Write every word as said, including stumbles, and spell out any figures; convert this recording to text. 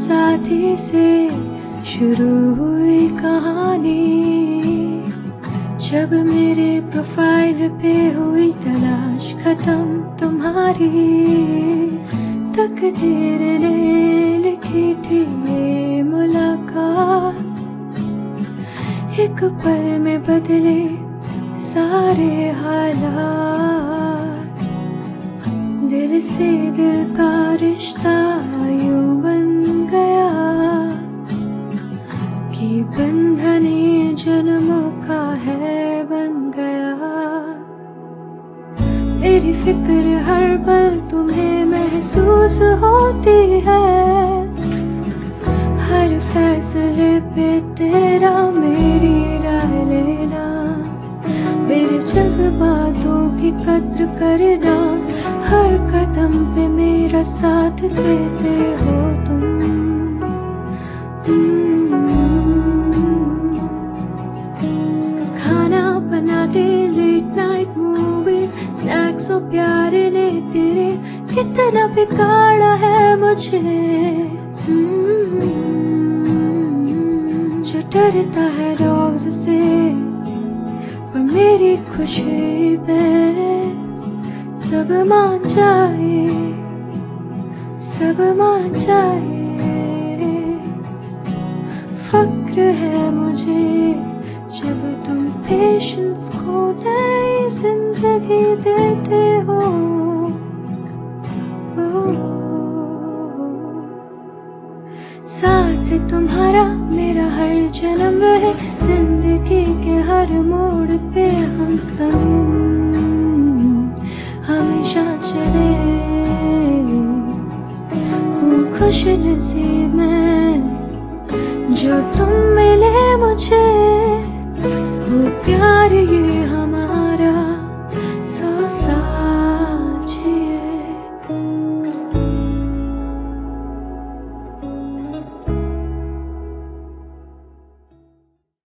साथी से शुरू हुई कहानी, जब मेरे प्रोफाइल पे हुई तलाश खत्म तुम्हारी। तकदीर ने लिखी थी ये मुलाकात, एक पल में बदले सारे हालात। दिल से दिल का रिश्ता यूं बन गया कि बंधन ये जन्मों का है बन गया। मेरी फिक्र हर पल तुम्हें महसूस होती है, हर फैसले पे तेरा मेरी राय लेना, मेरे जज्बातों की कद्र करना, हर कदम पे मेरा साथ देते हो तुम। खाना बनाते लेट नाइट मूवीज, स्नैक्स और प्यारे ने तेरे कितना बिगाड़ा है मुझे। जो डरता है रोज से पर मेरी खुशी पे सब मान जाए, सब मान जाए। फक्र है मुझे जब तुम पेशेंस को नई जिंदगी देते हो। साथ तुम्हारा मेरा हर जन्म रहे, जिंदगी के हर मोड़ पे हम संग हमेशा चले। हूँ खुश नसीब में जो तुम मिले मुझे, हो प्यार ये